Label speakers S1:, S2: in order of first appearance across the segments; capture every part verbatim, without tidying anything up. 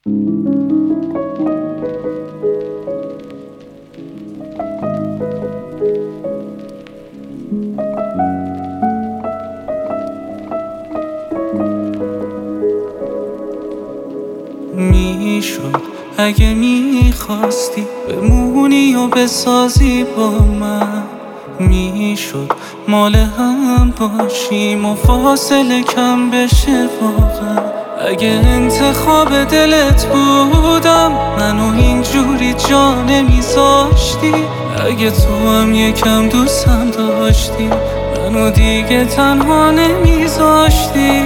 S1: میشد اگه میخواستی بمونی و بسازی با من، میشد مال هم باشیم و فاصله کم بشه واقعا. اگه انتخاب دلت بودم منو اینجوری جا نمیذاشتی، اگه تو هم یکم دوستم داشتی منو دیگه تنها نمیذاشتی.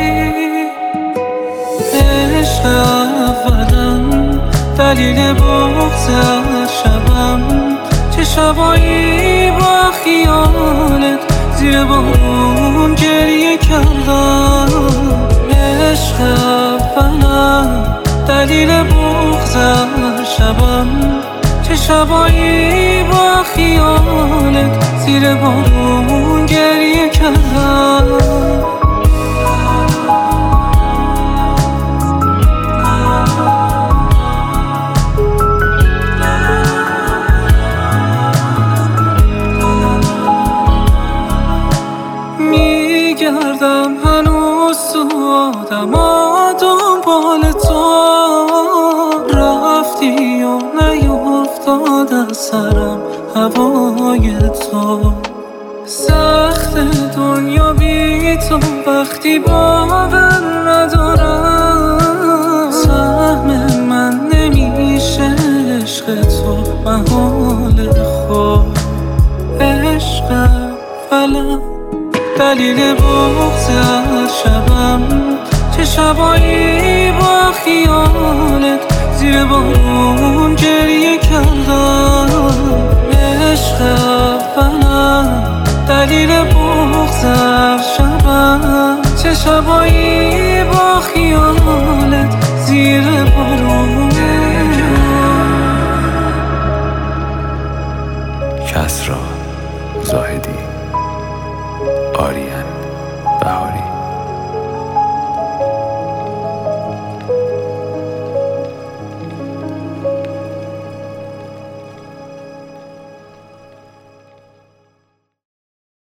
S1: عشق اولم دلیل بغض هر شبم، چه شبایی با خیالت زیر بارون گریه کردم. عشق اولم دلیل بغض هر شبم، چه شبایی با خیالت زیر بارون گریه کردم. میگردم هنوز تو آدما دنبال تو، رفتی و نیفتاد از سرم هوای تو. سخت دنیا بی تو وقتی باور ندارم، سهم من نمیشه عشق تو محال خود. عشق فلم دلیل بغض هر شبم، چه شبایی با خیالت زیر بارون گریه کردم. عشق اولم دلیل بغض هر شبم، چه شبایی با خیالت زیر بارون.
S2: کسری زاهدی، آریان بهاری.